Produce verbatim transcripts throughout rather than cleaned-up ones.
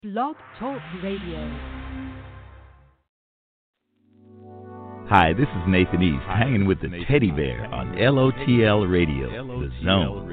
Blog Talk Radio. Hi, this is Nathan East, hanging with the Teddy Bear on L O T L Radio, The Zone.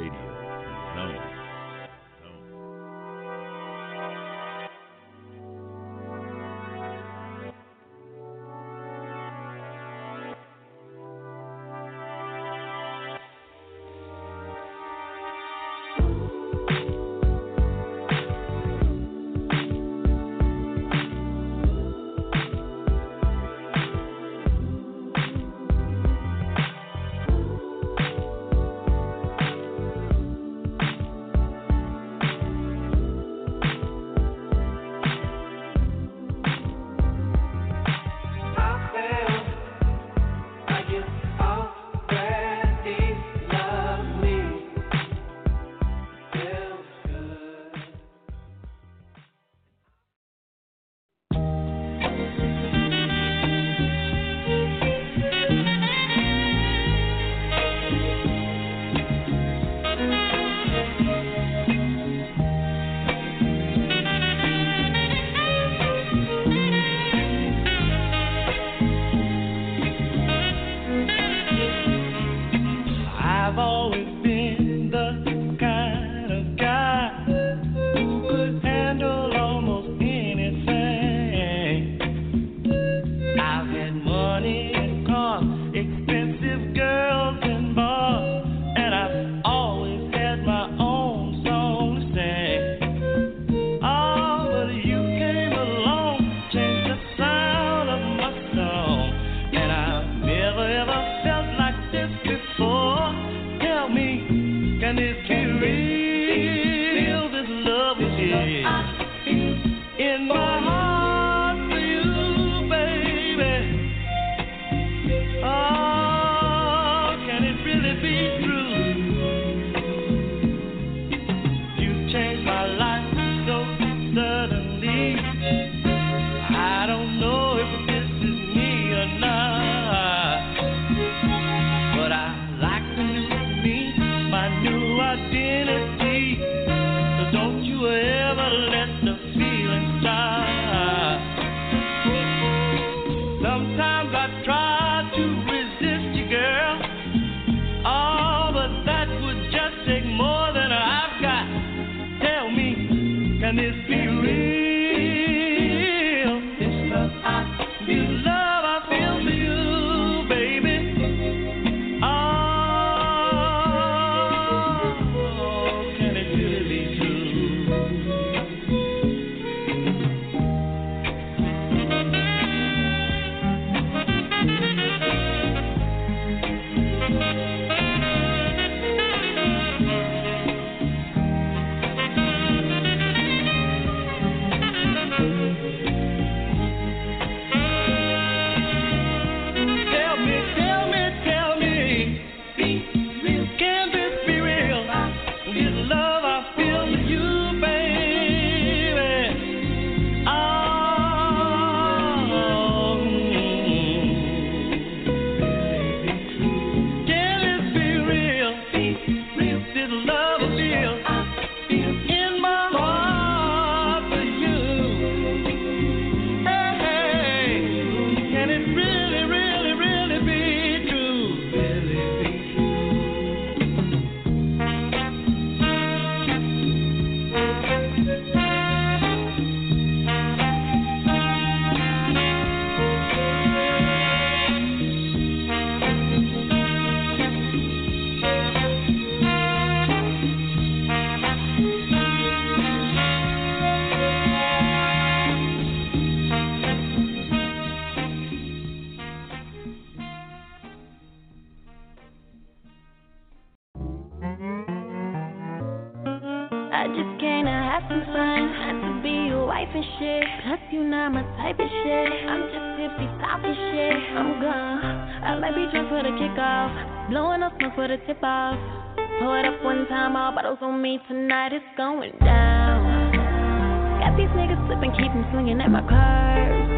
Tip off. Pour it up one time, all bottles on me tonight, it's going down. Got these niggas slipping, keep them swinging at my curves.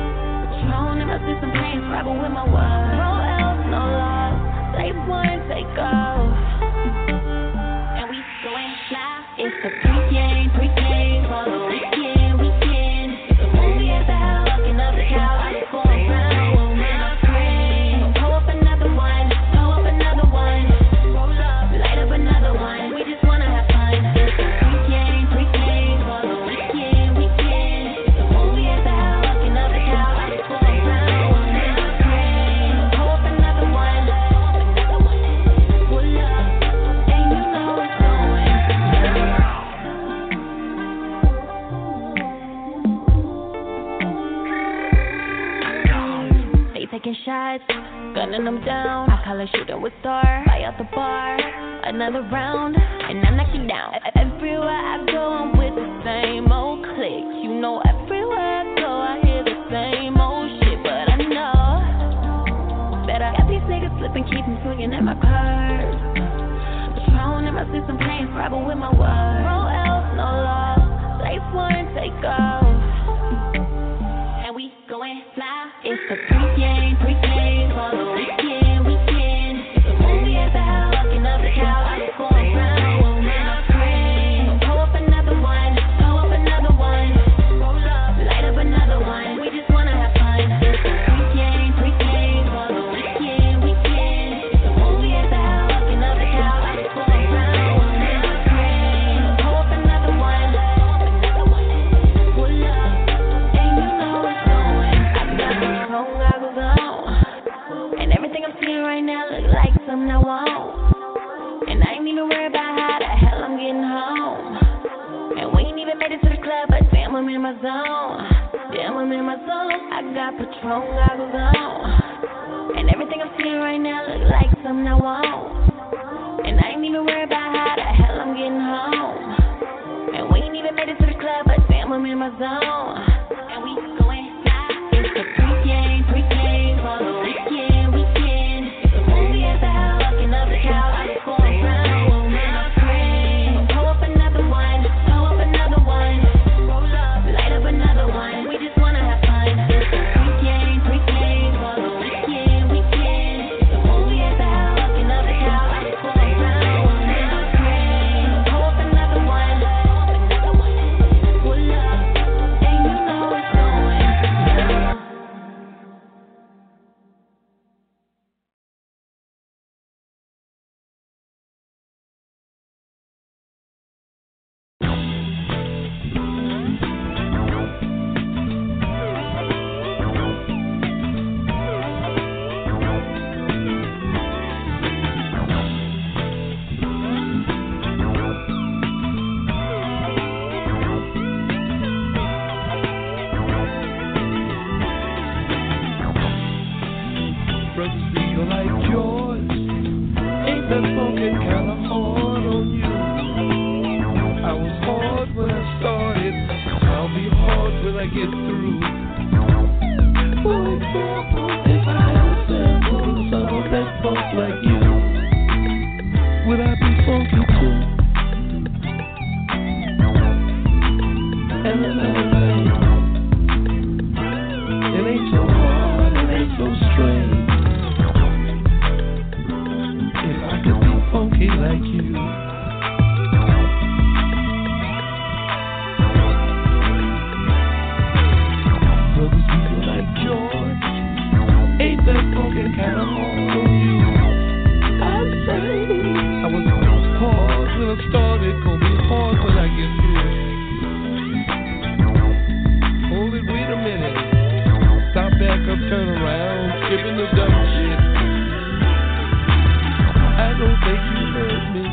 Patron in my system, playing Scrabble with my words. No else, no loss. Take one, take off. And we going fly. It's the pregame, pregame, for the weekend. We taking shots, gunning them down. I call it shooting with Thor. Fly out the bar, another round, and I knock you down. Everywhere I go, I'm with the same old clique. You know, everywhere I go, I hear the same old shit. But I know that I got these niggas slipping, keep them swinging at my curves. Patron in my system, playing Scrabble with my words. No else, no love. Place one, take off. And we going fly. It's the pre-game, pre-game, for the weekend, weekend. It's a movie at the house, fucking up the couch. I'm going round with my friends. Pull up another one, pull up another one. Roll up, light up another one. We just wanna have fun. It's the pre-game, pre-game, for the weekend, weekend. It's a movie at the house, fucking up the couch. I'm going round with my friends. Pull up another one, another one. Pull up, and you know what's going. I got the strong goggles on, and everything I'm seeing right now look like something I want. And I ain't even worried about how the hell I'm getting home. And we ain't even made it to the club, but damn, I'm in my zone. Damn, I'm in my zone. I got Patron goggles on, and everything I'm seeing right now look like something I want. And I ain't even worried about how the hell I'm getting home. And we ain't even made it to the club, but damn, I'm in my zone. And we going live. It's the pre-game, pre-game, for the weekend, weekend. It's a movie at the house, fucking up the couch. I'm going round with my friends. Pull up another one, pull up another one. Roll up, light up another one. We just wanna have fun. It's the pre-game, pre-game, for the weekend, weekend. It's a movie at the house, fucking up the couch. I'm going round with my friends. Pull up another one, another one. Pull up, and you know what's going on. Brothers feel like yours. Ain't that fucking kinda hard on you? I was hard when I started. I'll be hard when I get through. For example, if I had a sample of some of that funk like you, would I be funky too? And then I like, it ain't so hard, it ain't so strange. If I could be funky like you. Brothers feel like George. Ain't that fucking kinda hard on you? I say I was hard when I started, gonna be hard when I get through. Hold it, wait a minute. Stop, back up, turn around, skipping the dumb shit. I don't think you heard me.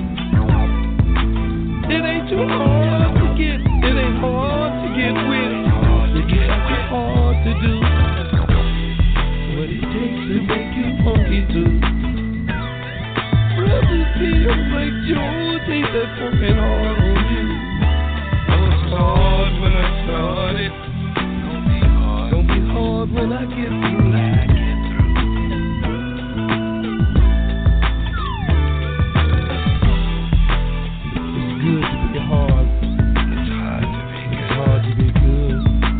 It ain't too hard to get, it ain't hard to get with. It gets hard to do. What it takes to make you funky too. Brothers feel like George, ain't that fucking hard on you? I was hard when I started. Gonna be hard. Gonna be hard when I get through. Good to be hard. It's hard to be good. It's hard to be good.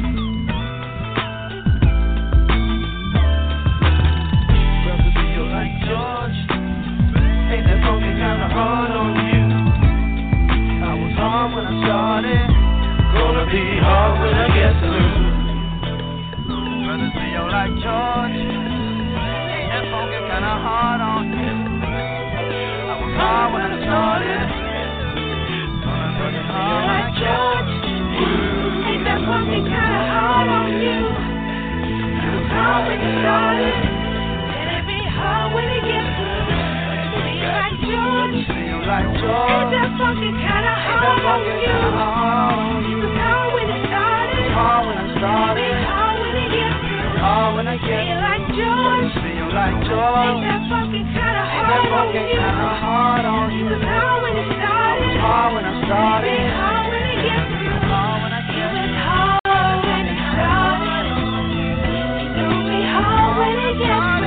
Brothers feel like George. Ain't that funky kinda hard on you? I was hard when I started. Gonna be hard when I get through. Brothers feel like George. Ain't that funky kinda hard on you? I was hard when I started. Like George, ain't that fucking kinda hard on you? It was hard when you started, and it be hard when it gets through. Be like George, like George, ain't that fucking kinda hard on you? It was hard when it started, hard when I started, it be hard when it gets through. Hard when when I get through. Like George, feel like George. Ain't that fucking kinda hard on you? Kinda hard on you. It was hard when it started. It was hard when I started. It was hard when it gets through. It was hard when I get through. It was hard when it started. It's gonna be hard when it gets through.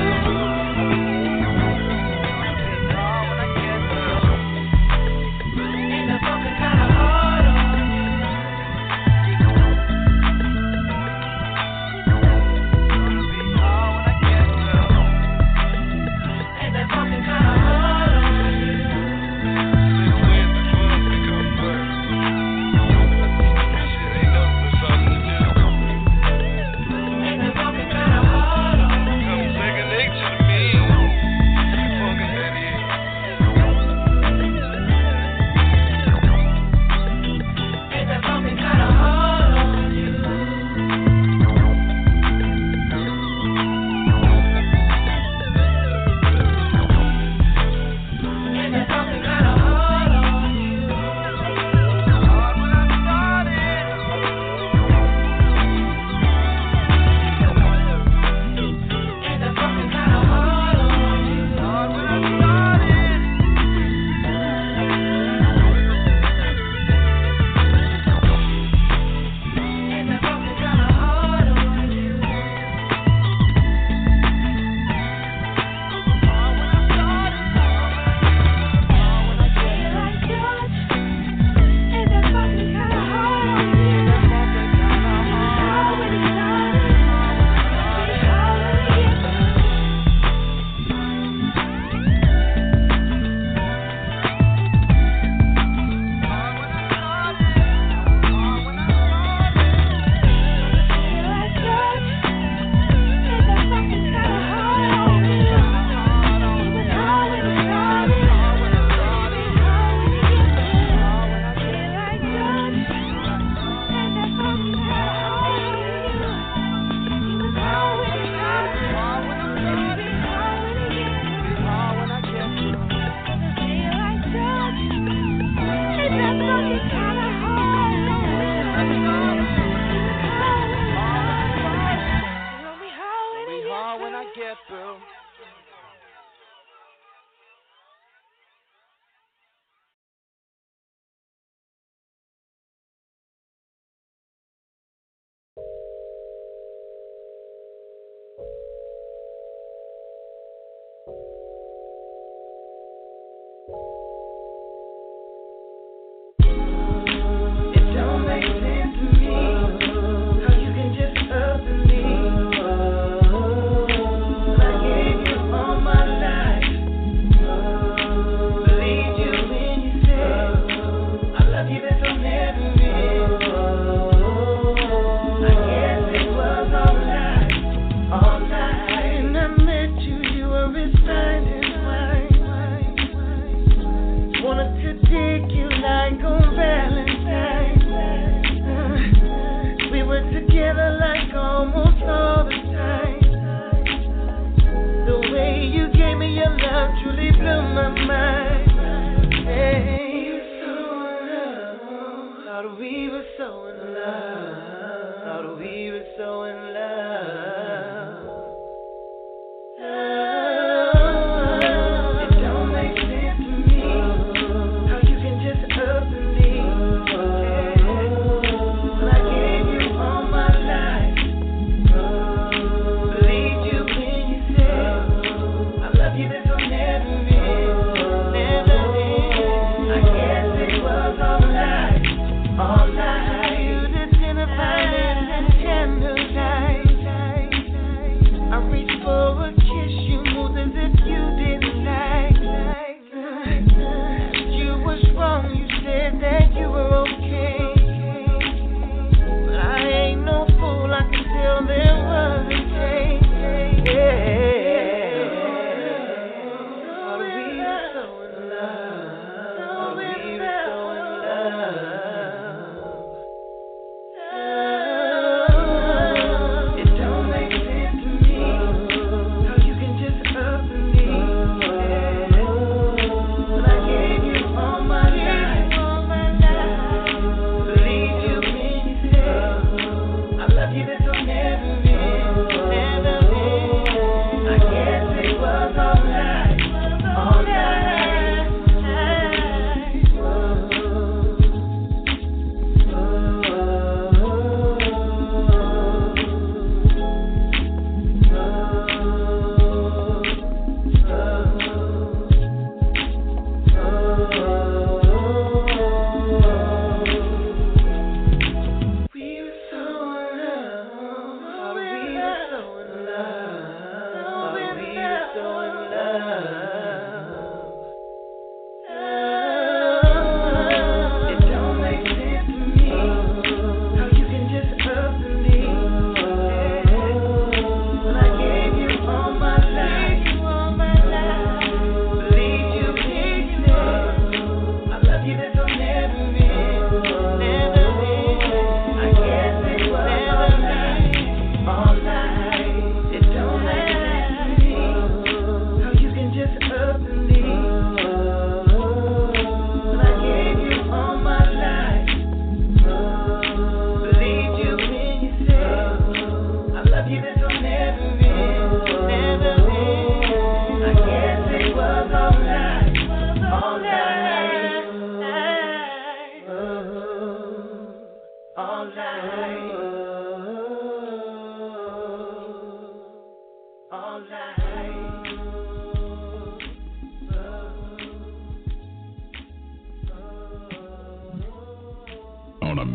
All night, you did dinner, and candlelight.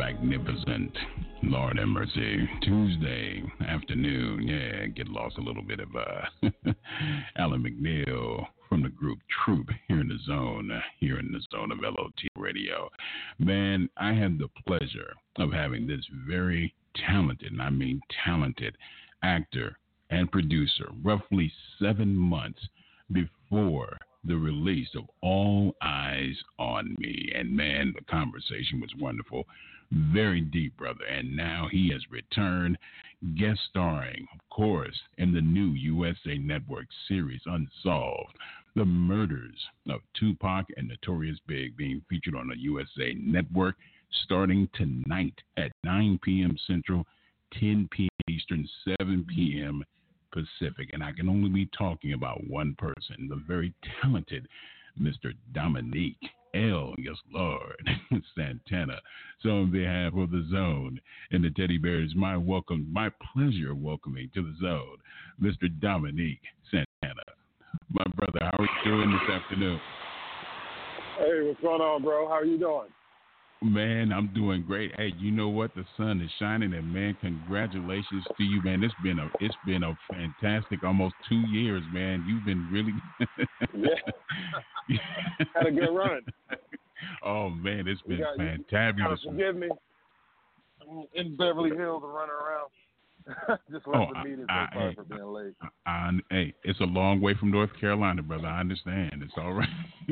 Magnificent. Lord have mercy. Tuesday afternoon. Yeah, get lost a little bit of uh, Alan McNeil from the group Troop here in the zone, here in the zone of L O T Radio. Man, I had the pleasure of having this very talented, and I mean talented, actor and producer roughly seven months before the release of All Eyes on Me. And man, the conversation was wonderful. Very deep, brother. And now he has returned, guest starring, of course, in the new U S A Network series Unsolved, the murders of Tupac and Notorious Big, being featured on the U S A Network starting tonight at nine p.m. Central, ten p.m. Eastern, seven p.m. Pacific. And I can only be talking about one person, the very talented Mister Dominique L. Yes, Lord, Santana. So on behalf of the Zone and the Teddy Bears, my welcome, my pleasure welcoming to the Zone, Mister Dominique Santana. My brother, how are you doing this afternoon? Hey, what's going on, bro? How are you doing? Man, I'm doing great. Hey, you know what? The sun is shining, and man, congratulations to you, man. It's been a it's been a fantastic almost two years, man. You've been really yeah, had a good run. Oh man, it's been got, fantabulous. You forgive me. I'm in Beverly Hills and running around. Just left oh, the meeting I, so far I, for being late. I, I, hey, it's a long way from North Carolina, brother. I understand. It's all right.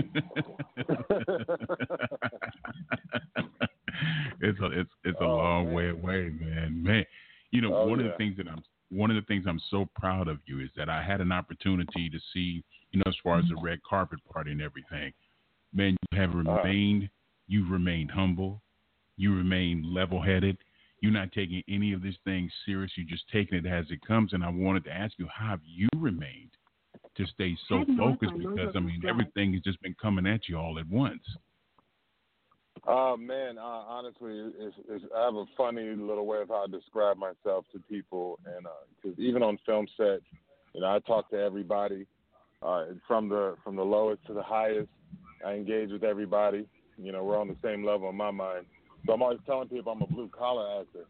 it's a it's it's a oh, long man. way away, man. Man, you know oh, one yeah. of the things that I'm one of the things I'm so proud of you is that I had an opportunity to see, you know, as far as the red carpet party and everything. Man, you have remained. Uh-huh. You've remained humble. You remain level-headed. You're not taking any of these things serious. You're just taking it as it comes. And I wanted to ask you, how have you remained to stay so focused? Because, I mean, everything has just been coming at you all at once. Oh, uh, man, uh, honestly, it's, it's, I have a funny little way of how I describe myself to people. And because uh, even on film sets, you know, I talk to everybody uh, from the from the lowest to the highest. I engage with everybody. You know, we're on the same level in my mind. So I'm always telling people I'm a blue-collar actor.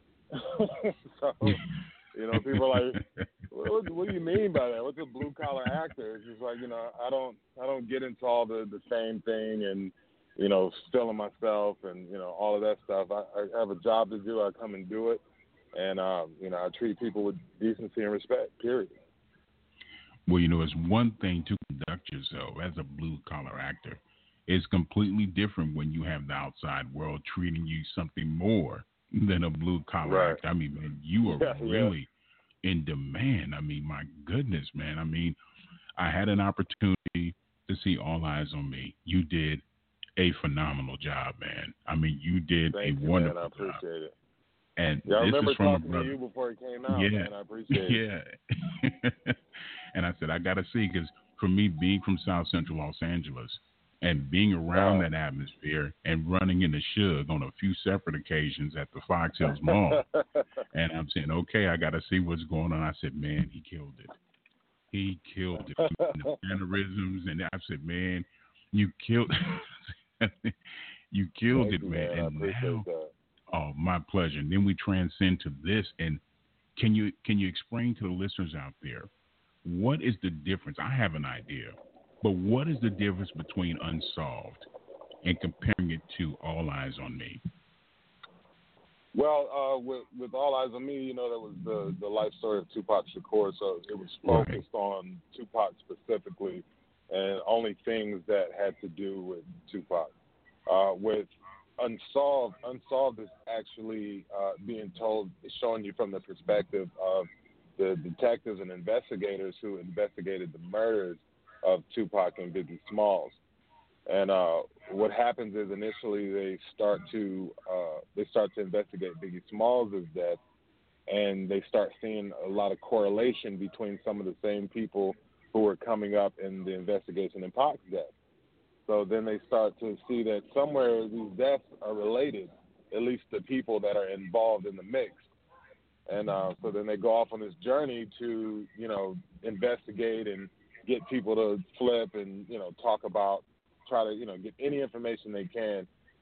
So, you know, people are like, what, what do you mean by that? What's a blue-collar actor? It's just like, you know, I don't I don't get into all the, the same thing and, you know, stealing myself and, you know, all of that stuff. I, I have a job to do. I come and do it. And, um, you know, I treat people with decency and respect, period. Well, you know, it's one thing to conduct yourself as a blue-collar actor. It's completely different when you have the outside world treating you something more than a blue-collar right. actor. I mean, man, you are yeah, really yeah. in demand. I mean, my goodness, man. I mean, I had an opportunity to see All Eyes on Me. You did a phenomenal job, man. I mean, you did Thank a you, wonderful man. I appreciate job. it. And yeah, I this remember is from talking a brother. to you before it came out, yeah. man. I appreciate it. Yeah. And I said, I got to see, because for me, being from South Central Los Angeles and being around wow. that atmosphere and running into Suge on a few separate occasions at the Fox Hills Mall, and I'm saying, okay, I got to see what's going on. I said, man, he killed it. He killed it. The mannerisms, and I said, man, you killed you killed Thank it, you, man. man. And I appreciate now, that. Oh, my pleasure. And then we transcend to this. And can you can you explain to the listeners out there, what is the difference? I have an idea, but what is the difference between Unsolved and comparing it to All Eyes on Me? Well, uh, with with All Eyes on Me, you know, that was the, the life story of Tupac Shakur, so it was focused right. on Tupac specifically and only things that had to do with Tupac. Uh, with Unsolved, Unsolved is actually uh, being told, showing you from the perspective of the detectives and investigators who investigated the murders of Tupac and Biggie Smalls. And uh, what happens is initially they start to uh, they start to investigate Biggie Smalls' death, and they start seeing a lot of correlation between some of the same people who were coming up in the investigation in Pac's death. So then they start to see that somewhere these deaths are related, at least the people that are involved in the mix. And uh, so then they go off on this journey to, you know, investigate and get people to flip and, you know, talk about, try to, you know, get any information they can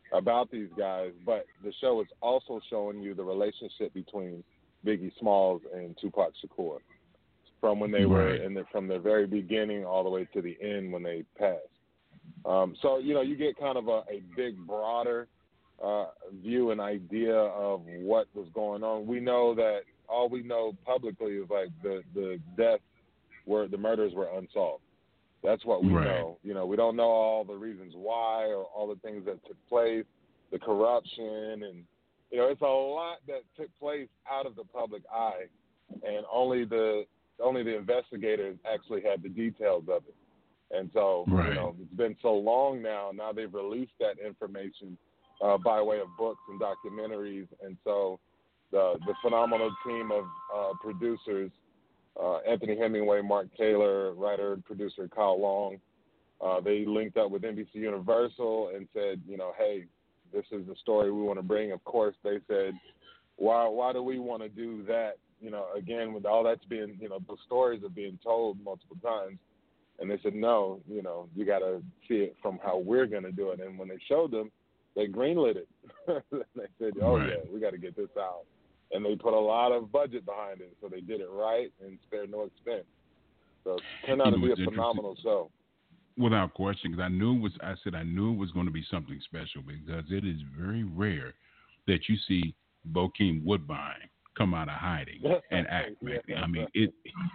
about these guys, but the show is also showing you the relationship between Biggie Smalls and Tupac Shakur from when they right. were in the, from the very beginning all the way to the end when they passed. Um, so, you know, you get kind of a, a big, broader uh, view and idea of what was going on. We know that all we know publicly is like the, the deaths were, the murders were unsolved. That's what we right. know. You know, we don't know all the reasons why or all the things that took place, the corruption, and, you know, it's a lot that took place out of the public eye, and only the only the investigators actually had the details of it. And so, right. you know, it's been so long now. Now they've released that information uh, by way of books and documentaries. And so the the phenomenal team of uh, producers, uh, Anthony Hemingway, Mark Taylor, writer and producer Kyle Long, uh, they linked up with N B C Universal and said, you know, hey, this is the story we want to bring. Of course, they said, why why do we want to do that? You know, again, with all that's being, you know, the stories are being told multiple times. And they said, no, you know, you got to see it from how we're going to do it. And when they showed them, they greenlit it. They said, oh, right. yeah, we got to get this out. And they put a lot of budget behind it. So they did it right and spared no expense. So it turned out you know, to be a phenomenal show. Without question, because I knew it was, I said I knew it was going to be something special, because it is very rare that you see Bokeem Woodbine come out of hiding and act. yeah, I mean, it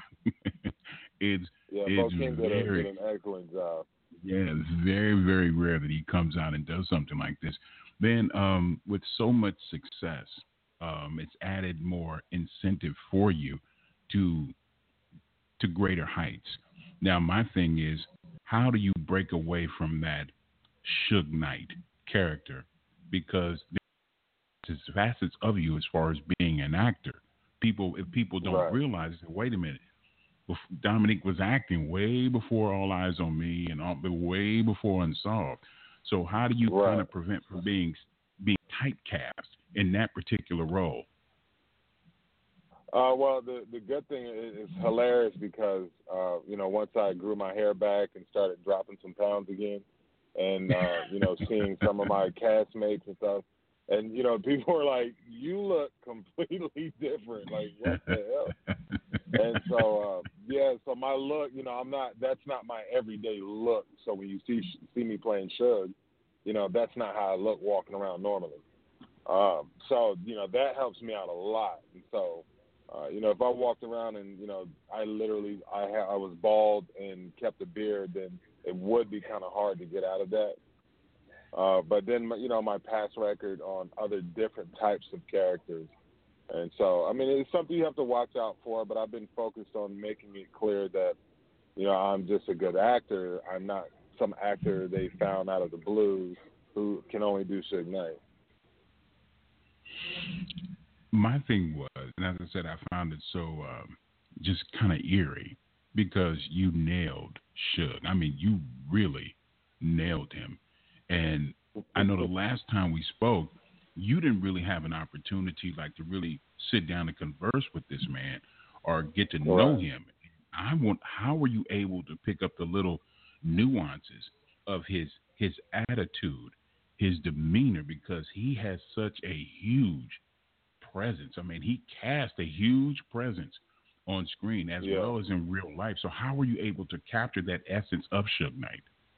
it's yeah, it's Bokeem did, very, did an excellent job. Yeah, it's very, very rare that he comes out and does something like this. Then, um, with so much success, um, it's added more incentive for you to to greater heights. Now, my thing is, how do you break away from that Suge Knight character? Because there's facets of you as far as being an actor. People, if people don't right. realize, they say, wait a minute, Dominique was acting way before All Eyes on Me and all, way before Unsolved. So how do you right. kind of prevent from being being typecast in that particular role? Uh, well, the the good thing is it's hilarious because uh, you know, once I grew my hair back and started dropping some pounds again, and uh, you know, seeing some of my castmates and stuff, and you know, people were like, "You look completely different. Like, what the hell?" And so, uh, yeah, so my look, you know, I'm not. That's not my everyday look. So when you see see me playing Suge, you know, that's not how I look walking around normally. Um, so you know, that helps me out a lot. And so. Uh, you know, if I walked around and, you know, I literally, I ha- I was bald and kept a beard, then it would be kind of hard to get out of that. Uh, but then, you know, my past record on other different types of characters. And so, I mean, it's something you have to watch out for, but I've been focused on making it clear that, you know, I'm just a good actor. I'm not some actor they found out of the blue who can only do Suge Knight. My thing was, and as I said, I found it so um, just kind of eerie because you nailed Suge. I mean, you really nailed him. And I know the last time we spoke, you didn't really have an opportunity like to really sit down and converse with this man or get to know right. him. I want, how were you able to pick up the little nuances of his his attitude, his demeanor, because he has such a huge presence. I mean, he cast a huge presence on screen as yeah. well as in real life. So how were you able to capture that essence of Suge Knight?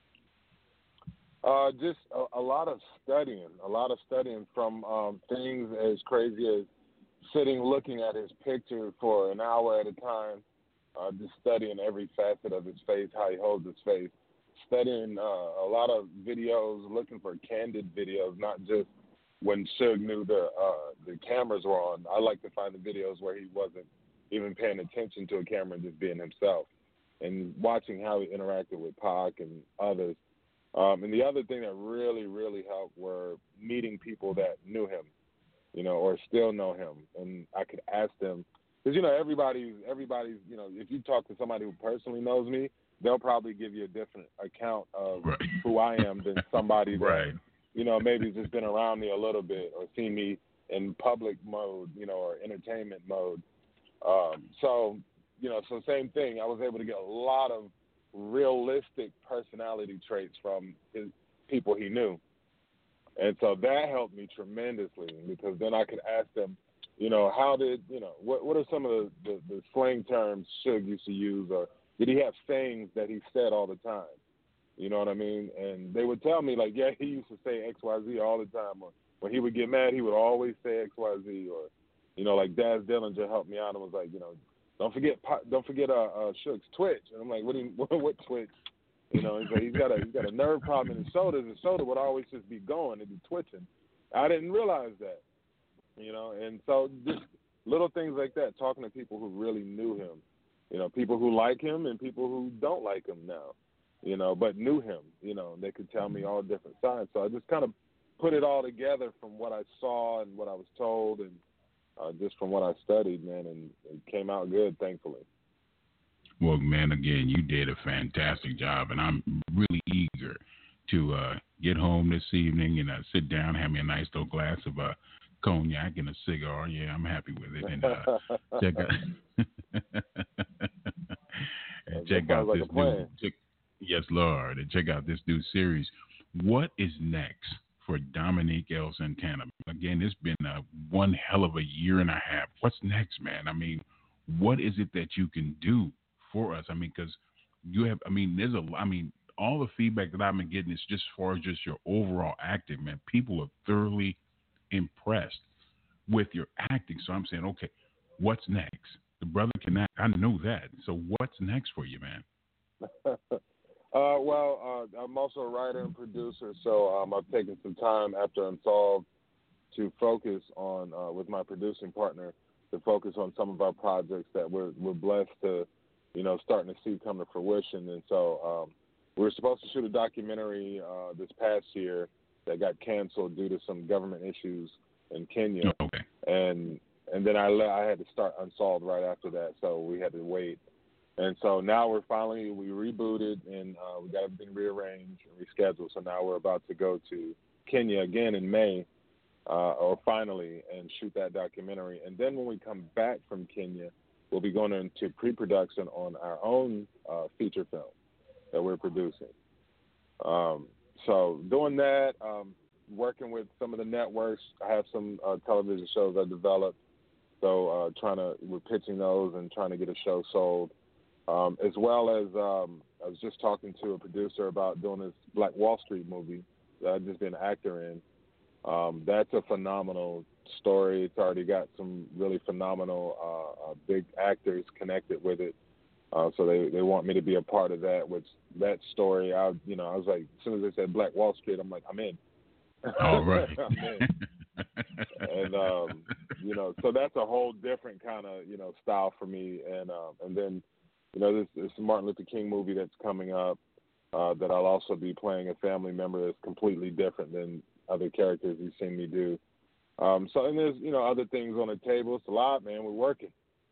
Uh, just a, a lot of studying, a lot of studying from um, things as crazy as sitting looking at his picture for an hour at a time, uh, just studying every facet of his face, how he holds his face, studying uh, a lot of videos, looking for candid videos, not just when Suge knew the uh, the cameras were on. I like to find the videos where he wasn't even paying attention to a camera and just being himself, and watching how he interacted with Pac and others. Um, and the other thing that really, really helped were meeting people that knew him, you know, or still know him. And I could ask them, because, you know, everybody's, everybody's, you know, if you talk to somebody who personally knows me, they'll probably give you a different account of right. who I am than somebody that, right. you know, maybe just been around me a little bit or seen me in public mode, you know, or entertainment mode. Um, so, you know, so same thing. I was able to get a lot of realistic personality traits from his people he knew. And so that helped me tremendously because then I could ask them, you know, how did, you know, what what are some of the, the, the slang terms Suge used to use, or did he have sayings that he said all the time? You know what I mean? And they would tell me, like, yeah, he used to say X Y Z all the time. Or when he would get mad, he would always say X Y Z. Or, you know, like Daz Dillinger helped me out and was like, you know, don't forget don't forget uh, uh, Suge's twitch. And I'm like, what do you, what, what twitch? You know, he's, like, he's got a he's got a nerve problem in his shoulders. His shoulder would always just be going and be twitching. I didn't realize that, you know. And so just little things like that, talking to people who really knew him, you know, people who like him and people who don't like him now, you know, but knew him, you know, they could tell me all different sides. So I just kind of put it all together from what I saw and what I was told and uh, just from what I studied, man, and it came out good, thankfully. Well, man, again, you did a fantastic job, and I'm really eager to uh, get home this evening and uh, sit down, have me a nice little glass of uh, cognac and a cigar. Yeah, I'm happy with it. And uh, check out, and check out like this new, check, yes, Lord, and check out this new series. What is next for Dominique L. Santana? Again, it's been uh, one hell of a year and a half. What's next, man? I mean, what is it that you can do for us? I mean, because you have, I mean, there's a, I mean, all the feedback that I've been getting is just as far as just your overall acting, man. People are thoroughly impressed with your acting. So I'm saying, okay, what's next? The brother can act. I know that. So what's next for you, man? uh, well, uh, I'm also a writer and producer, so um, I've taken some time after Unsolved to focus on, uh, with my producing partner, to focus on some of our projects that we're we're blessed to, you know, starting to see come to fruition. And so um, we were supposed to shoot a documentary uh, this past year that got canceled due to some government issues in Kenya. Okay. And and then I le- I had to start Unsolved right after that, so we had to wait. And so now we're finally, we rebooted and uh, we got everything rearranged and rescheduled. So now we're about to go to Kenya again in May, uh, or finally, and shoot that documentary. And then when we come back from Kenya, we'll be going into pre-production on our own uh, feature film that we're producing. Um, so doing that, um, working with some of the networks. I have some uh, television shows I developed. So uh, trying to, we're pitching those and trying to get a show sold. Um, as well as um, I was just talking to a producer about doing this Black Wall Street movie that I've just been an actor in. Um, that's a phenomenal story. It's already got some really phenomenal uh, uh, big actors connected with it. Uh, so they, they want me to be a part of that, which that story, I you know, I was like, as soon as they said Black Wall Street, I'm like, I'm in. All right. I'm in. And, um, you know, so that's a whole different kind of, you know, style for me. And uh, and then, you know, this, this Martin Luther King movie that's coming up uh, that I'll also be playing a family member that's completely different than other characters you've seen me do. Um, so, and there's, you know, other things on the table. It's a lot, man. We're working.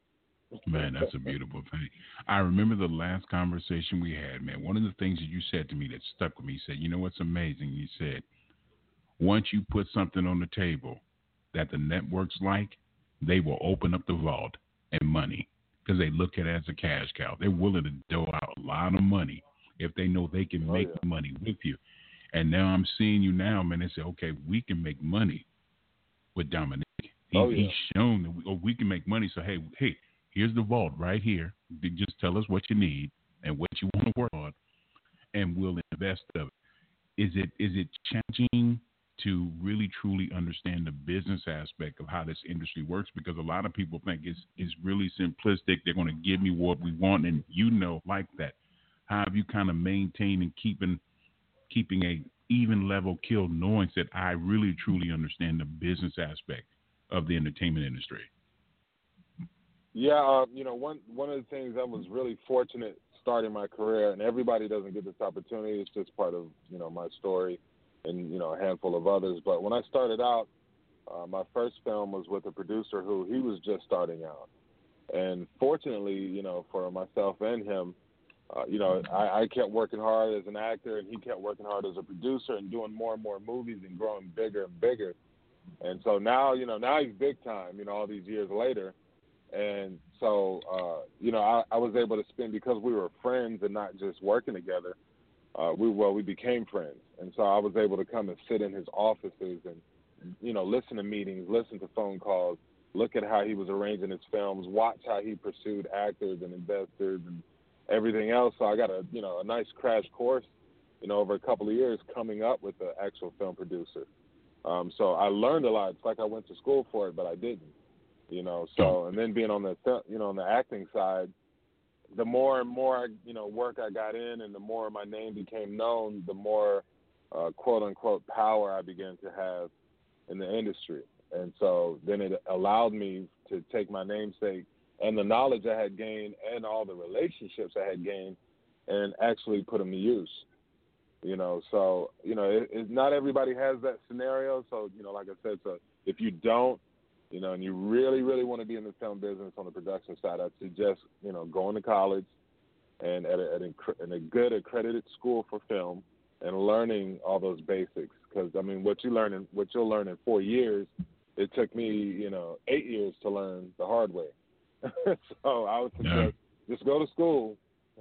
Man, that's a beautiful thing. I remember the last conversation we had, man. One of the things that you said to me that stuck with me, you said, you know what's amazing? You said, once you put something on the table that the networks like, they will open up the vault and money. Because they look at it as a cash cow. They're willing to dole out a lot of money if they know they can make oh, yeah. money with you. And now I'm seeing you now, man. They say, okay, we can make money with Dominique. He, oh, yeah. He's shown that we, oh, we can make money. So, hey, hey, here's the vault right here. Just tell us what you need and what you want to work on, and we'll invest of it. Is it is it challenging to really truly understand the business aspect of how this industry works? Because a lot of people think it's, it's really simplistic. They're going to give me what we want, and you know, like that. How have you kind of maintained and keeping keeping a even level keel, knowing that I really truly understand the business aspect of the entertainment industry? Yeah, uh, you know, one one of the things I was really fortunate starting my career, and everybody doesn't get this opportunity. It's just part of, you know, my story and, you know, a handful of others. But when I started out, uh, my first film was with a producer who he was just starting out. And fortunately, you know, for myself and him, uh, you know, I, I kept working hard as an actor, and he kept working hard as a producer and doing more and more movies and growing bigger and bigger. And so now, you know, now he's big time, you know, all these years later. And so, uh, you know, I, I was able to spend, because we were friends and not just working together, uh, we well we became friends, and so I was able to come and sit in his offices and you know listen to meetings, listen to phone calls, look at how he was arranging his films, watch how he pursued actors and investors and everything else. So I got a you know a nice crash course, you know, over a couple of years coming up with the actual film producer. Um, so I learned a lot. It's like I went to school for it, but I didn't, you know. So and then being on the you know on the acting side, the more and more I, you know work I got in, and the more my name became known, the more uh, quote unquote power I began to have in the industry. And so then it allowed me to take my namesake and the knowledge I had gained and all the relationships I had gained and actually put them to use. You know, so, you know, it, it, not everybody has that scenario. So, you know, like I said, so if you don't, you know, and you really, really want to be in the film business on the production side, I'd suggest, you know, going to college and at a, at a, in a good accredited school for film and learning all those basics. Because, I mean, what you learn in, what you'll learn in four years, it took me, you know, eight years to learn the hard way. So I would suggest yeah. just go to school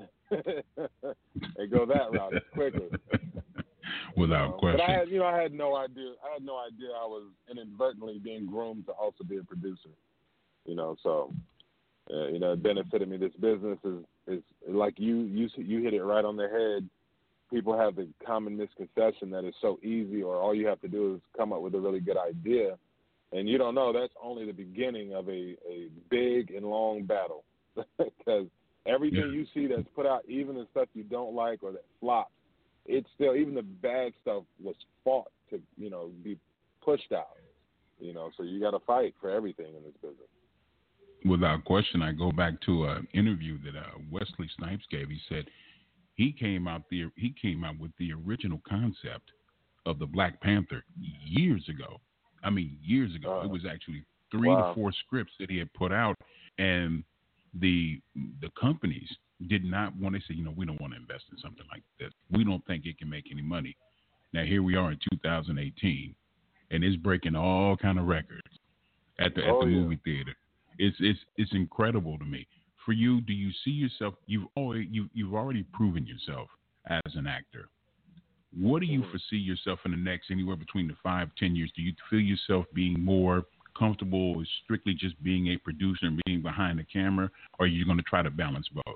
and go that route. It's quicker. Without you know? question. But I had, you know, I had no idea. I had no idea I was inadvertently being groomed to also be a producer. You know, so uh, you know, it benefited me. This business is is like you you you hit it right on the head. People have the common misconception that it's so easy, or all you have to do is come up with a really good idea, and you don't know that's only the beginning of a, a big and long battle. Because everything yeah. you see that's put out, even the stuff you don't like or that flops, it's still, even the bad stuff was fought to, you know, be pushed out. You know, so you got to fight for everything in this business. Without question, I go back to an interview that uh, Wesley Snipes gave. He said he came out the he came out with the original concept of the Black Panther years ago. I mean, years ago. Uh, it was actually three wow. to four scripts that he had put out, and the the companies did not want to say, you know, we don't want to invest in something like this. We don't think it can make any money. Now here we are in two thousand eighteen, and it's breaking all kind of records at the at oh, the yeah. movie theater. It's it's it's incredible to me. For you, do you see yourself? You've already you you've already proven yourself as an actor. What do you mm-hmm. foresee yourself in the next anywhere between the five ten years? Do you feel yourself being more comfortable with strictly just being a producer and being behind the camera, or are you going to try to balance both?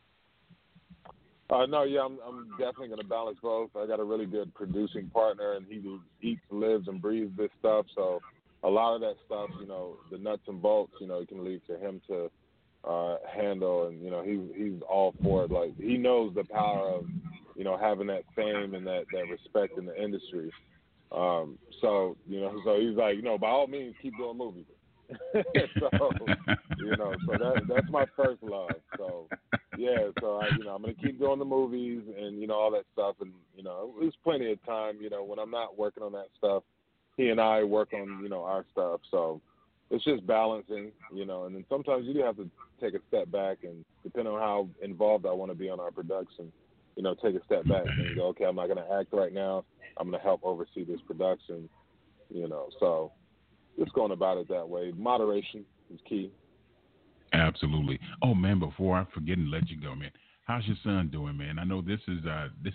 Uh, no, yeah, I'm, I'm definitely going to balance both. I got a really good producing partner, and he eats, lives, and breathes this stuff. So a lot of that stuff, you know, the nuts and bolts, you know, it can leave to him to uh, handle, and you know, he he's all for it. Like he knows the power of, you know, having that fame and that, that respect in the industry. Um, so you know, so he's like, you know, by all means, keep doing movies. So you know, so that that's my first love. So yeah, so I, you know, I'm gonna keep doing the movies and you know all that stuff, and you know, there's plenty of time. You know, when I'm not working on that stuff, he and I work on you know our stuff. So it's just balancing, you know, and then sometimes you do have to take a step back and depending on how involved I want to be on our production, you know, take a step back and go, okay, I'm not gonna act right now. I'm gonna help oversee this production, you know. So just going about it that way. Moderation is key. Absolutely. Oh man, before I forget and let you go, man, how's your son doing, man? I know this is uh this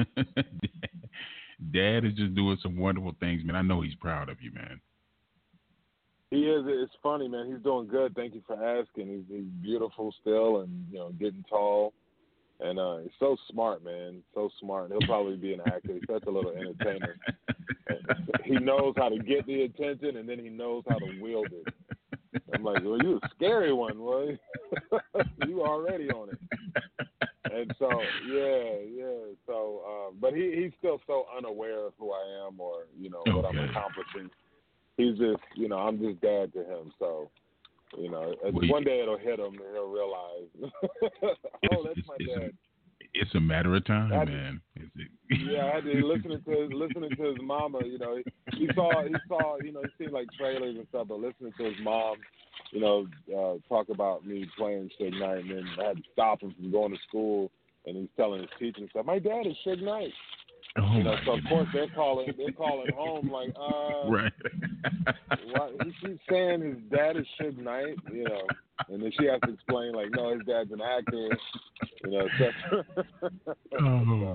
Dad is just doing some wonderful things, man. I know he's proud of you, man. He is. It's funny, man. He's doing good. Thank you for asking. He's, he's beautiful still, and you know, getting tall, and uh, he's so smart, man. So smart. He'll probably be an actor. He's such a little entertainer. He knows how to get the attention, and then he knows how to wield it. I'm like, well, you a scary one, boy. You already on it. And so, yeah, yeah. So, uh, but he, he's still so unaware of who I am or, you know, okay. what I'm accomplishing. He's just, you know, I'm just dad to him. So, you know, well, one day it'll hit him and he'll realize, oh, that's my dad. It's a matter of time, I, man. Yeah, I had to listening to his, listening to his mama. You know, he, he saw he saw you know he seen like trailers and stuff, but listening to his mom, you know, uh, talk about me playing Suge Knight, and then I had to stop him from going to school, and he's telling his teacher and stuff. My dad is Suge Knight. Oh you know, my so of goodness. course they're calling they're calling home like, uh, right. What? He keeps saying his dad is Suge Knight, you know, and then she has to explain like, no, his dad's an actor, you know. So, oh so, man.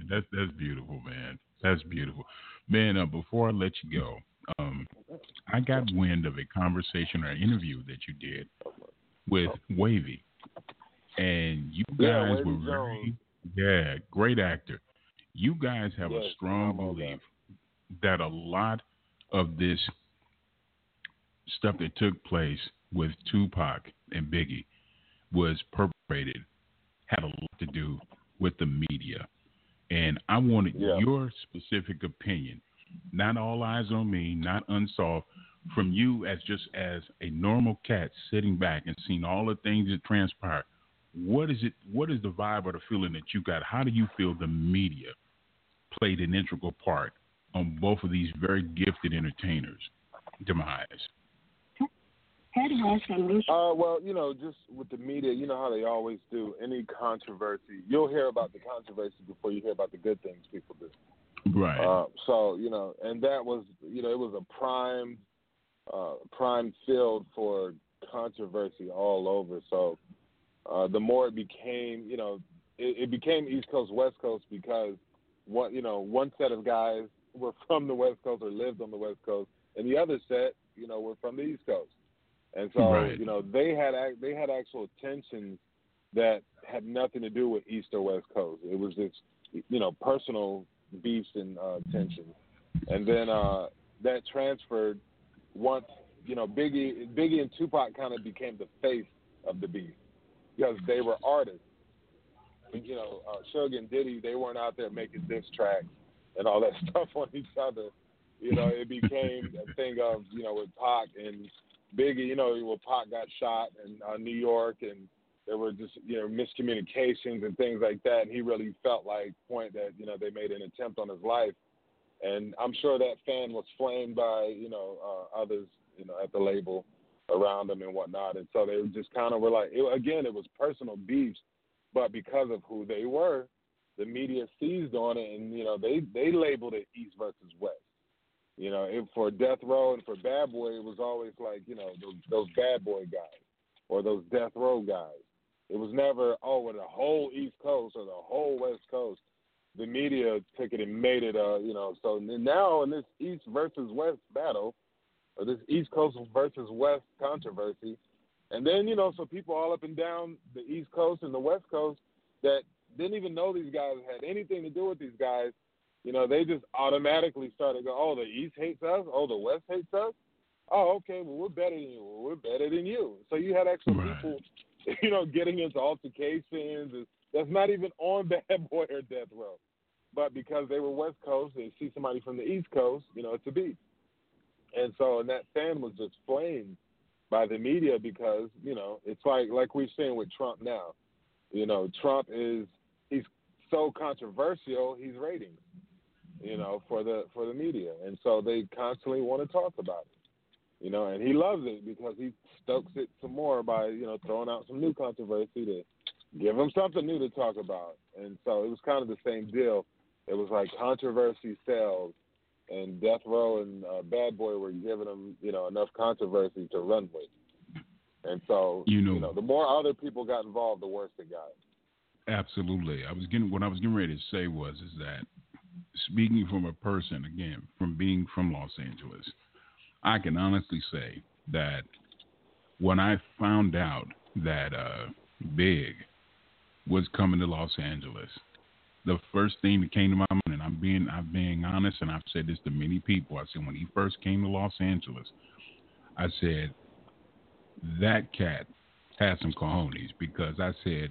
man. That's that's beautiful, man. That's beautiful, man. Uh, before I let you go, um, I got wind of a conversation or interview that you did with Wavy, and you Yeah, guys Wavy were Jones. very, yeah, great actor. You guys have Yes, a strong I'm all belief that a lot of this stuff that took place with Tupac and Biggie was perpetrated, had a lot to do with the media. And I wanted Yeah. your specific opinion, not all eyes on me, not unsolved, from you as just as a normal cat sitting back and seeing all the things that transpire. What is it? What is the vibe or the feeling that you got? How do you feel the media played an integral part on both of these very gifted entertainers' demise? Uh, well, you know, just with the media, you know how they always do. Any controversy, you'll hear about the controversy before you hear about the good things people do. Right. Uh, so, you know, and that was, you know, it was a prime, uh, prime field for controversy all over. So uh, the more it became, you know, it, it became East Coast, West Coast because, what you know, one set of guys were from the West Coast or lived on the West Coast, and the other set, you know, were from the East Coast. And so, right. you know, they had they had actual tensions that had nothing to do with East or West Coast. It was just, you know, personal beefs and uh, tensions. And then uh, that transferred once, you know, Biggie, Biggie and Tupac kind of became the face of the beef because they were artists. You know, uh, Suge and Diddy, they weren't out there making diss tracks and all that stuff on each other. You know, it became a thing of, you know, with Pac and Biggie, you know, when Pac got shot in uh, New York, and there were just, you know, miscommunications and things like that. And he really felt like point that, you know, they made an attempt on his life. And I'm sure that fan was flamed by, you know, uh, others, you know, at the label around him and whatnot. And so they just kind of were like, it, again, it was personal beefs, but because of who they were, the media seized on it, and, you know, they, they labeled it East versus West. You know, if for Death Row and for Bad Boy, it was always like, you know, those, those Bad Boy guys or those Death Row guys. It was never, oh, well, the whole East Coast or the whole West Coast. The media took it and made it, uh, you know, so now in this East versus West battle, or this East Coast versus West controversy, and then, you know, so people all up and down the East Coast and the West Coast that didn't even know these guys had anything to do with these guys, you know, they just automatically started to go, oh, the East hates us? Oh, the West hates us? Oh, okay, well, we're better than you. Well, we're better than you. So you had actual right. people, you know, getting into altercations. That's not even on Bad Boy or Death Row. But because they were West Coast, they see somebody from the East Coast, you know, it's a beef. And so, and that fan was just flamed by the media because, you know, it's like like we're seeing with Trump now. You know, Trump is, he's so controversial, he's ratings. You know, for the for the media, and so they constantly want to talk about it. You know, and he loves it because he stokes it some more by, you know, throwing out some new controversy to give him something new to talk about. And so it was kind of the same deal. It was like controversy sells, and Death Row and uh, Bad Boy were giving him, you know, enough controversy to run with. And so, you know, you know, the more other people got involved, the worse it got. Absolutely. I was getting what I was getting ready to say was is that, speaking from a person, again, from being from Los Angeles, I can honestly say that when I found out that uh, Big was coming to Los Angeles, the first thing that came to my mind, and I'm being I'm being honest, and I've said this to many people, I said when he first came to Los Angeles, I said, that cat has some cojones, because I said,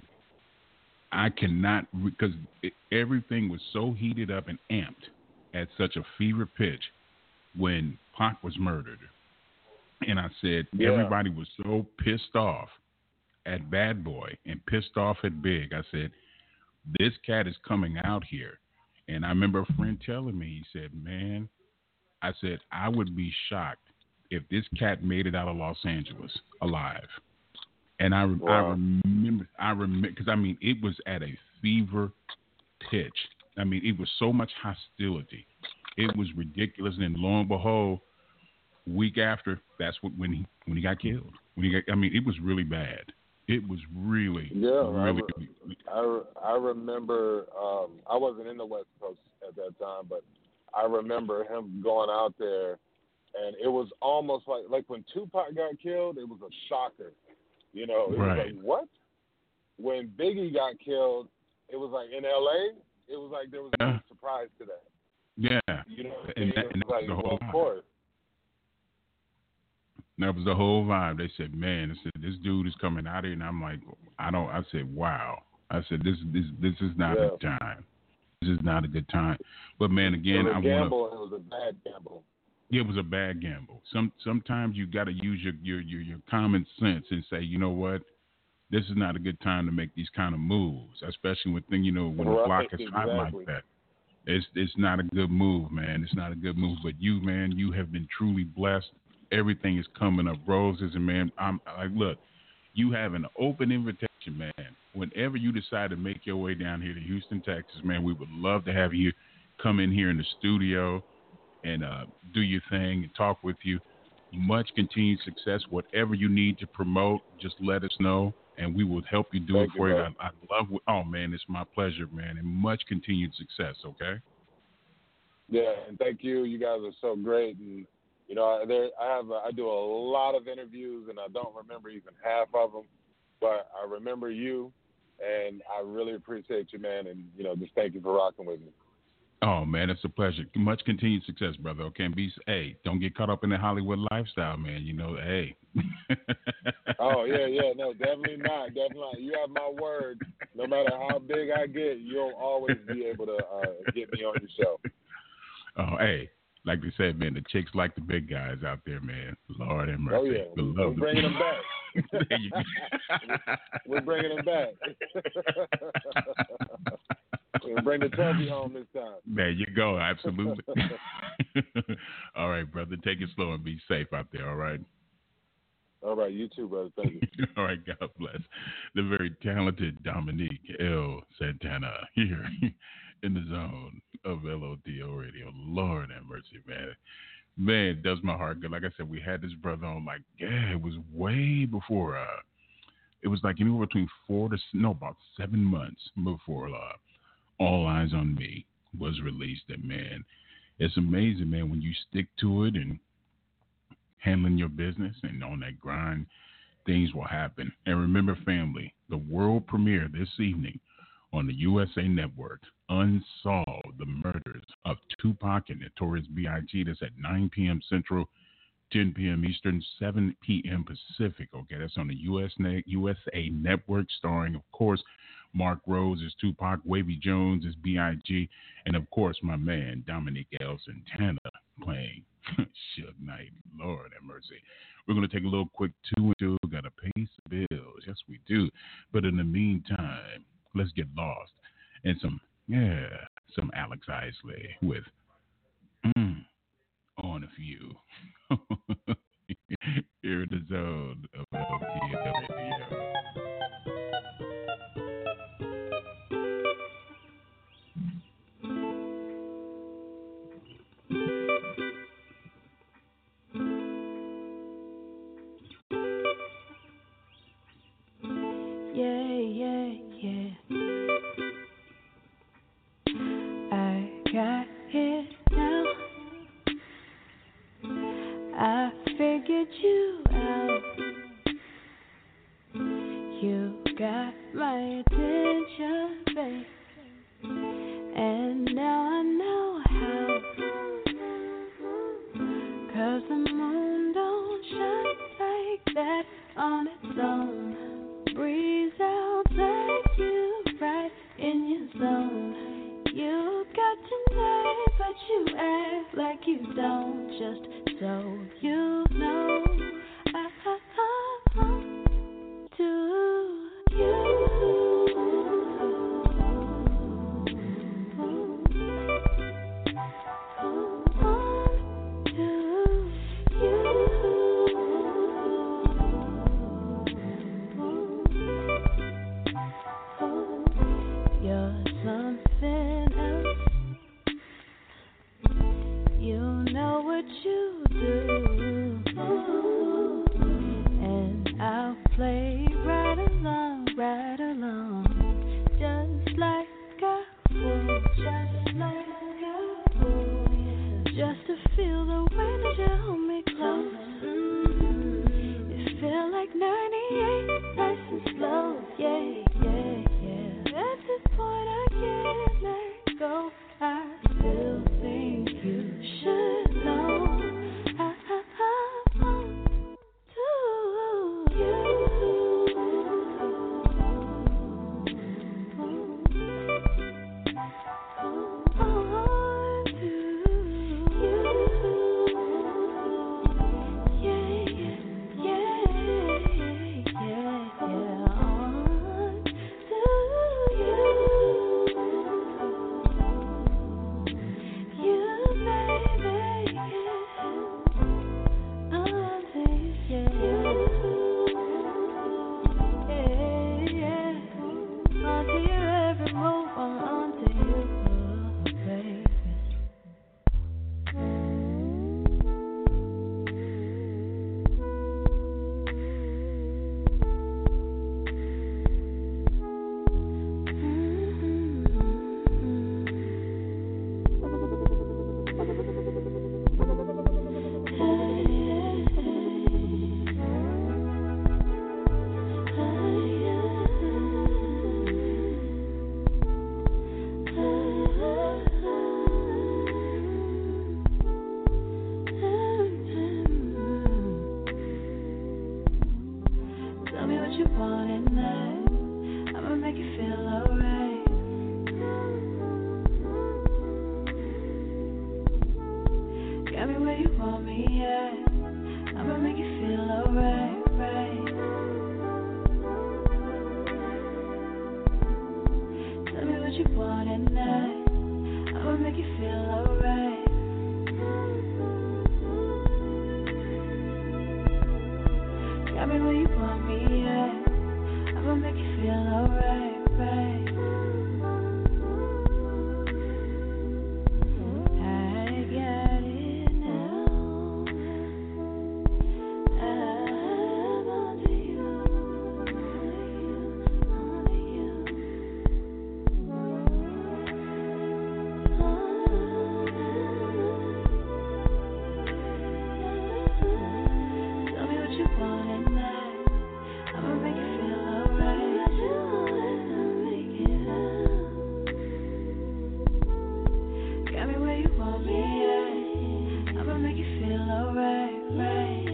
I cannot, because it, everything was so heated up and amped at such a fever pitch when Pac was murdered. And I said, yeah. Everybody was so pissed off at Bad Boy and pissed off at Big. I said, this cat is coming out here. And I remember a friend telling me, he said, man, I said, I would be shocked if this cat made it out of Los Angeles alive. And I, wow. I remember, I remember, because I mean, it was at a fever pitch. I mean, it was so much hostility. It was ridiculous. And then lo and behold, week after, that's what, when he when he got killed. When he got, I mean, it was really bad. It was really, yeah. really. I, re- I, re- I remember. Um, I wasn't in the West Coast at that time, but I remember him going out there, and it was almost like like when Tupac got killed, it was a shocker. You know, it right. was like what? When Biggie got killed, it was like in L A. It was like there was no yeah. surprise to that. Yeah, you know, and that, and that like, was the whole well, of course. That was the whole vibe. They said, "Man, they said, this dude is coming out here," and I'm like, "I don't." I said, "Wow." I said, "This, this, this is not yeah. a time. This is not a good time." But man, again, it was a I gamble. want It was a bad gamble. Yeah, it was a bad gamble. Some sometimes you got to use your, your your your common sense and say, you know what, this is not a good time to make these kind of moves, especially when thing you know when right, the block is exactly. hot like that. It's it's not a good move, man. It's not a good move. But you, man, you have been truly blessed. Everything is coming up roses, and man, I'm like, look, you have an open invitation, man. Whenever you decide to make your way down here to Houston, Texas, man, we would love to have you come in here in the studio and uh, do your thing and talk with you. Much continued success. Whatever you need to promote, just let us know, and we will help you do Thank it for you. you. I, I love. Oh man, it's my pleasure, man, and much continued success. Okay. Yeah, and thank you. You guys are so great, and you know, there I have a, I do a lot of interviews, and I don't remember even half of them, but I remember you, and I really appreciate you, man, and you know, just thank you for rocking with me. Oh man, it's a pleasure. Much continued success, brother. Okay, be hey, don't get caught up in the Hollywood lifestyle, man. You know, hey. Oh yeah, yeah, no, definitely not, definitely not. You have my word. No matter how big I get, you'll always be able to uh, get me on your show. Oh, hey, like they said, man, the chicks like the big guys out there, man. Lord have mercy. Oh yeah, we we're love bringing the them back. There you go. We're bringing them back. We'll bring the trophy home this time. There you go. Absolutely. All right, brother. Take it slow and be safe out there. All right. All right. You too, brother. Thank you. All right. God bless. The very talented Dominique L. Santana here in the zone of L O T L Radio. Lord have mercy, man. Man, it does my heart good. Like I said, we had this brother on like, yeah, it was way before. Uh, it was like anywhere between four to, no, about seven months before uh, All Eyes on Me was released. And man, it's amazing, man, when you stick to it and handling your business and on that grind, things will happen. And remember, family, the world premiere this evening on the U S A Network, Unsolved, the Murders of Tupac and Notorious B I G That's at nine p.m. Central, ten p.m. Eastern, seven p.m. Pacific. Okay, that's on the U S U S A Network, starring, of course, Mark Rose as Tupac, Wavy Jones as B I G, and of course my man Dominique L. Santana playing Suge Knight. Lord have mercy. We're going to take a little quick two and two. Got to pay some bills. Yes, we do. But in the meantime, let's get lost in some, yeah, some Alex Isley with mm, On a Few. Here in the zone of L T L Radio. Yeah, yeah, yeah. I got here now. I figured you out. You got my attention, babe. And now I know how. 'Cause the moon don't shine like that on its own. Breeze out, take you right in your zone. You got your name, but you act like you don't. Just so you know, I, I, I want to you. You know what you do. ninety-eight, nice and slow, yeah, yeah, yeah. At this point I can't let go. I still think you should know. I, I, I want to you. I want to you. Yeah, yeah, yeah, yeah, yeah. I want to you. You, baby, I want to you, yeah, yeah. Onto your every move, I'm onto you, baby. Tell me what you want at night. I'ma make you feel alright. Got me where you want me at. I'ma make you feel alright, right. Tell me what you want at night. I'ma make you feel alright. Got me where you want me at. I'ma make you feel alright, right. I got it now. I'm onto you, onto you, Tell me what you want at night. I'ma make you feel alright. What you want, I'll make it out. Got me where you want me at. I'ma make you feel alright, right.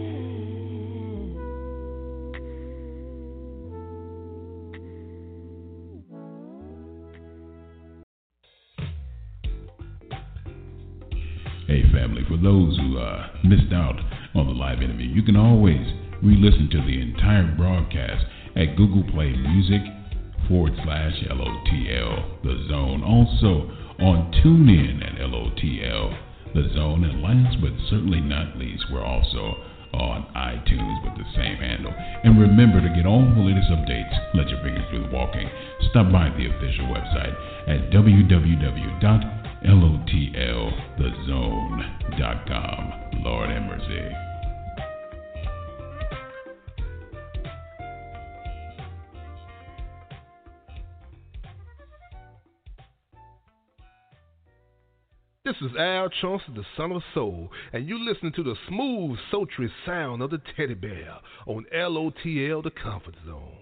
Hey family, for those who uh, missed out on the live interview, you can always re-listen to the entire broadcast at Google Play Music forward slash L O T L The Zone. Also on TuneIn at L O T L The Zone. And last but certainly not least, we're also on iTunes with the same handle. And remember to get all the latest updates, let your fingers do the walking. Stop by the official website at w w w dot lotl the zone dot com. Lord have mercy. This is Al Chauncey, the Son of Soul, and you listen to the smooth, sultry sound of the teddy bear on L O T L, the Comfort Zone.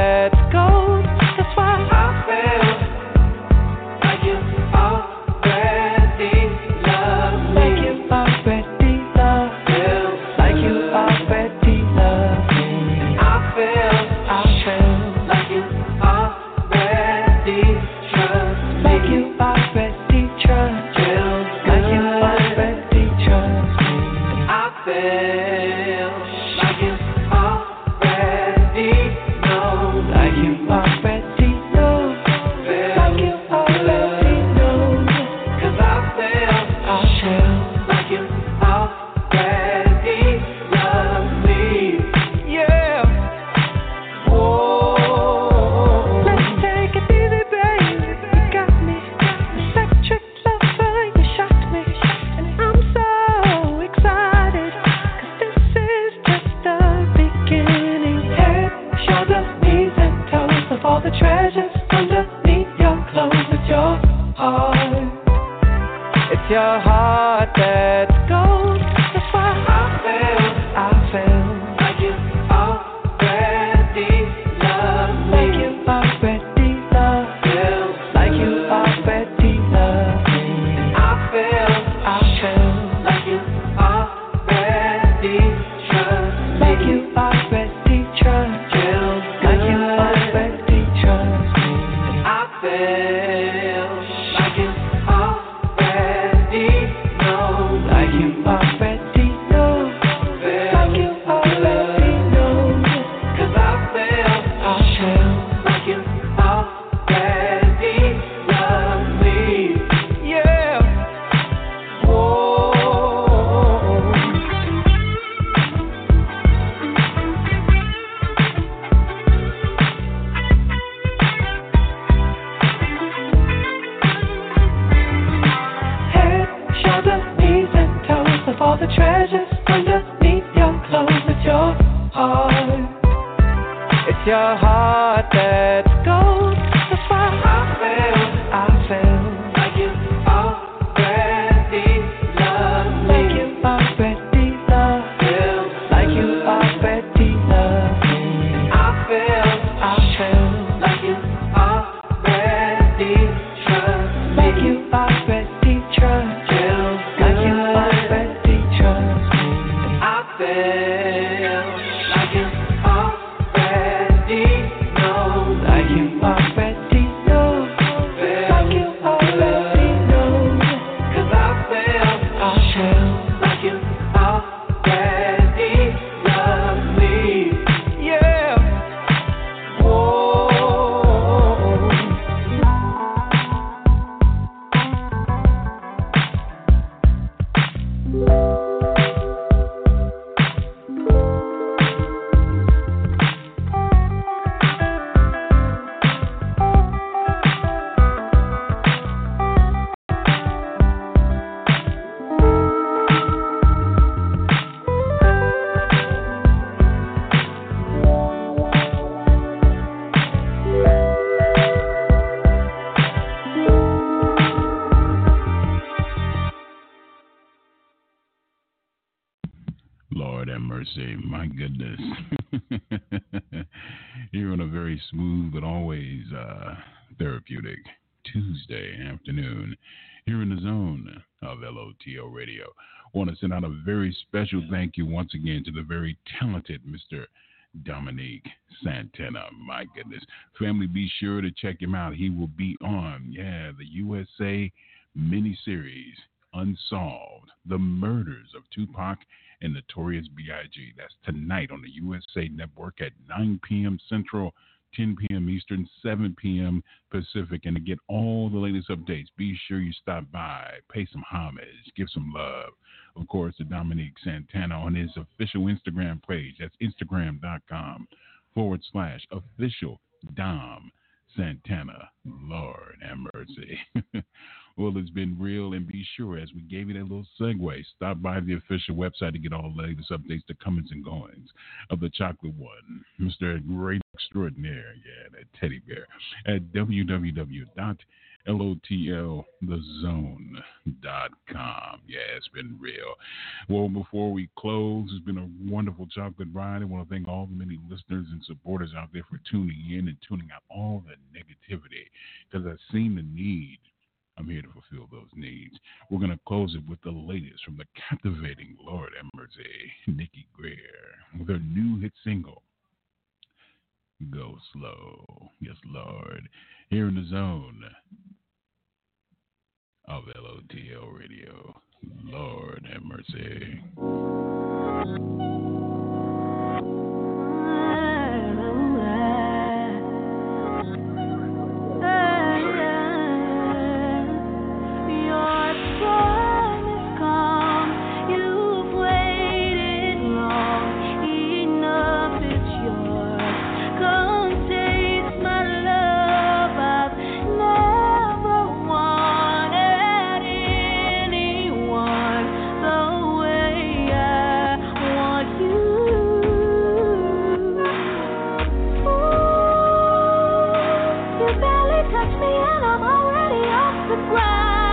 that's gold. That's why I feel like you already love me. Like you already love me. Like you already love me. I feel, I feel like you already trust me. Like you already trust me. Like you already trust me. I feel like you already know. Like you already know. Like you already know. 'Cause I feel, I feel like you already love me. Yeah. Whoa. Let's take it easy, baby. You got me. Electric lover, you shocked me. And I'm so excited. 'Cause this is just the beginning. Head, shoulders, knees, and toes of all the treasures underneath your clothes. It's your heart. It's your heart that's gold. That's why I feel, I feel like you already love me. Like you already love me. Like you already love me. I feel, I feel like you already trust me. Like you already trust me. Like you already trust me. I feel like you already know. Like you already know. Like you already know. 'Cause I feel, I feel like you already love me. Yeah. Whoa. Head, shoulders, knees, and toes of all the treasures underneath your clothes. It's your heart. It's your heart that's gold. That's why I feel, I feel like you already love me. Like you already love me. Like you already love me. I feel, I feel like you already trust me. Like you already trust me. Like you already trust me. I feel like you already know. Like you already know. Like you already know. 'Cause I feel, I feel like you already love me. Yeah. Whoa. Lord have mercy. My goodness. Here on a very smooth but always uh, therapeutic Tuesday afternoon here in the zone of L O T L Radio. I want to send out a very special thank you once again to the very talented Mister Dominique Santana. My goodness. Family, be sure to check him out. He will be on, yeah, the U S A miniseries, Unsolved, The Murders of Tupac and Notorious B I G That's tonight on the U S A Network at nine p.m. Central, ten p.m. Eastern, seven p.m. Pacific. And to get all the latest updates, be sure you stop by, pay some homage, give some love, of course, to Dominique Santana on his official Instagram page. That's Instagram.com forward slash official Dom Santana. Lord have mercy. Well, it's been real, and be sure, as we gave you that little segue, stop by the official website to get all the latest updates, the comings and goings of the chocolate one, Mister Great Extraordinaire, yeah, that teddy bear, at w w w dot L O T L the zone dot com. Yeah, it's been real. Well, before we close, it's been a wonderful chocolate ride. I want to thank all the many listeners and supporters out there for tuning in and tuning out all the negativity, because I've seen the need. I'm here to fulfill those needs. We're going to close it with the latest from the captivating Lord have mercy, Nikki Greer, with her new hit single, Go Slow. Yes, Lord. Here in the zone of L O T L Radio. Lord have mercy. Touch me and I'm already off the ground.